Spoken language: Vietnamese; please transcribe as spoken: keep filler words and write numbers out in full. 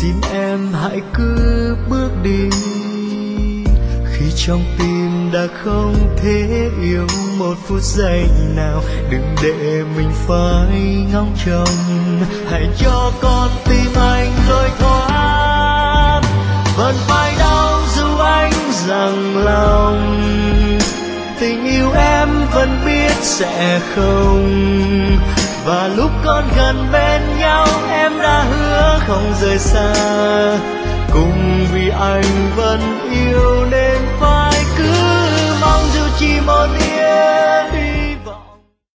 xin em hãy cứ bước đi, khi trong tim đã không thể yêu một phút giây nào. Đừng để mình phải ngóng trông, hãy cho con tim anh lối thoát. Vẫn phải đau dù anh rằng lòng, tình yêu em vẫn biết sẽ không. Và lúc con gần bên nhau em đã hứa không rời xa. Cùng vì anh vẫn yêu nên phải cứ mong dù chỉ một yêu.